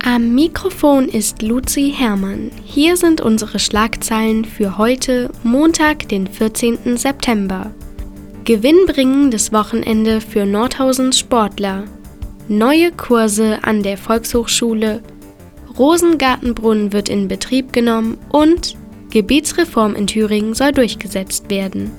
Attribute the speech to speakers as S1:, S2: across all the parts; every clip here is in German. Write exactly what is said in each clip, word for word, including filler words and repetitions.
S1: Am Mikrofon ist Luzi Herrmann. Hier sind unsere Schlagzeilen für heute, Montag, den vierzehnten September. Gewinnbringendes Wochenende für Nordhausens Sportler. Neue Kurse an der Volkshochschule. Rosengartenbrunnen wird in Betrieb genommen und Gebietsreform in Thüringen soll durchgesetzt werden.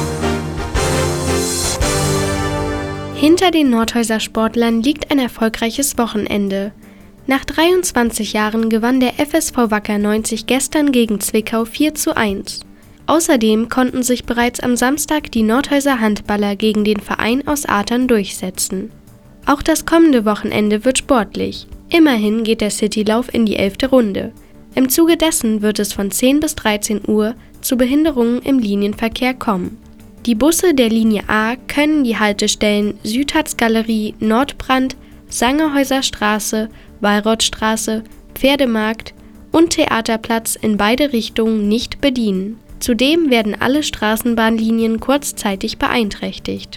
S1: Hinter den Nordhäuser Sportlern liegt ein erfolgreiches Wochenende. Nach dreiundzwanzig Jahren gewann der F S V Wacker neunzig gestern gegen Zwickau vier zu eins. Außerdem konnten sich bereits am Samstag die Nordhäuser Handballer gegen den Verein aus Athern durchsetzen. Auch das kommende Wochenende wird sportlich. Immerhin geht der Citylauf in die elfte Runde. Im Zuge dessen wird es von zehn bis dreizehn Uhr zu Behinderungen im Linienverkehr kommen. Die Busse der Linie A können die Haltestellen Südharz-Galerie, Nordbrand, Sangerhäuser Straße, Wallrothstraße, Pferdemarkt und Theaterplatz in beide Richtungen nicht bedienen. Zudem werden alle Straßenbahnlinien kurzzeitig beeinträchtigt.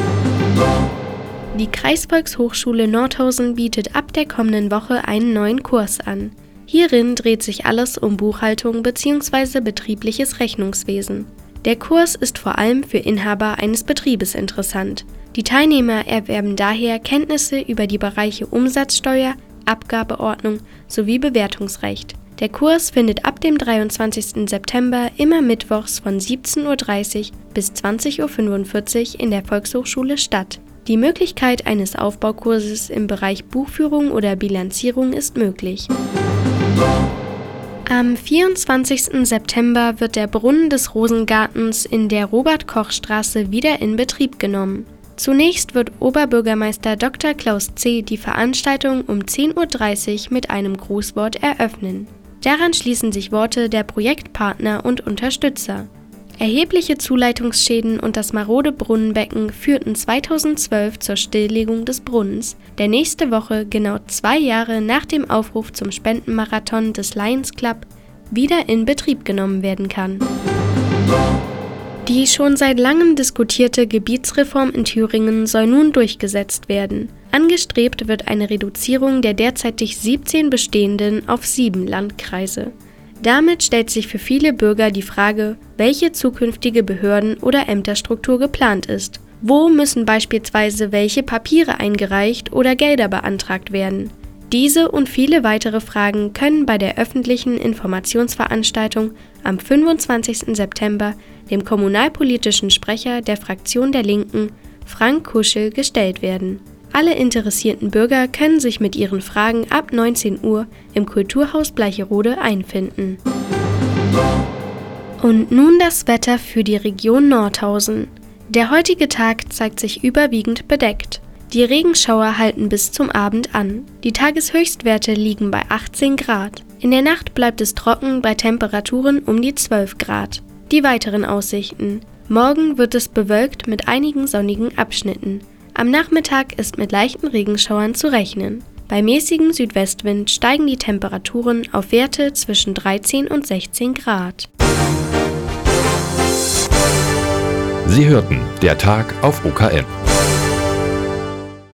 S1: Die Kreisvolkshochschule Nordhausen bietet ab der kommenden Woche einen neuen Kurs an. Hierin dreht sich alles um Buchhaltung bzw. betriebliches Rechnungswesen. Der Kurs ist vor allem für Inhaber eines Betriebes interessant. Die Teilnehmer erwerben daher Kenntnisse über die Bereiche Umsatzsteuer, Abgabeordnung sowie Bewertungsrecht. Der Kurs findet ab dem dreiundzwanzigsten September immer mittwochs von siebzehn Uhr dreißig bis zwanzig Uhr fünfundvierzig in der Volkshochschule statt. Die Möglichkeit eines Aufbaukurses im Bereich Buchführung oder Bilanzierung ist möglich. Am vierundzwanzigsten September wird der Brunnen des Rosengartens in der Robert-Koch-Straße wieder in Betrieb genommen. Zunächst wird Oberbürgermeister Doktor Klaus C. die Veranstaltung um zehn Uhr dreißig mit einem Grußwort eröffnen. Daran schließen sich Worte der Projektpartner und Unterstützer. Erhebliche Zuleitungsschäden und das marode Brunnenbecken führten zweitausendzwölf zur Stilllegung des Brunnens, der nächste Woche, genau zwei Jahre nach dem Aufruf zum Spendenmarathon des Lions Club, wieder in Betrieb genommen werden kann. Die schon seit langem diskutierte Gebietsreform in Thüringen soll nun durchgesetzt werden. Angestrebt wird eine Reduzierung der derzeitig siebzehn bestehenden auf sieben Landkreise. Damit stellt sich für viele Bürger die Frage, welche zukünftige Behörden- oder Ämterstruktur geplant ist. Wo müssen beispielsweise welche Papiere eingereicht oder Gelder beantragt werden? Diese und viele weitere Fragen können bei der öffentlichen Informationsveranstaltung am fünfundzwanzigsten September dem kommunalpolitischen Sprecher der Fraktion der Linken, Frank Kuschel, gestellt werden. Alle interessierten Bürger können sich mit ihren Fragen ab neunzehn Uhr im Kulturhaus Bleicherode einfinden. Und nun das Wetter für die Region Nordhausen. Der heutige Tag zeigt sich überwiegend bedeckt. Die Regenschauer halten bis zum Abend an. Die Tageshöchstwerte liegen bei achtzehn Grad. In der Nacht bleibt es trocken bei Temperaturen um die zwölf Grad. Die weiteren Aussichten. Morgen wird es bewölkt mit einigen sonnigen Abschnitten. Am Nachmittag ist mit leichten Regenschauern zu rechnen. Bei mäßigem Südwestwind steigen die Temperaturen auf Werte zwischen dreizehn und sechzehn Grad.
S2: Sie hörten der Tag auf O K N.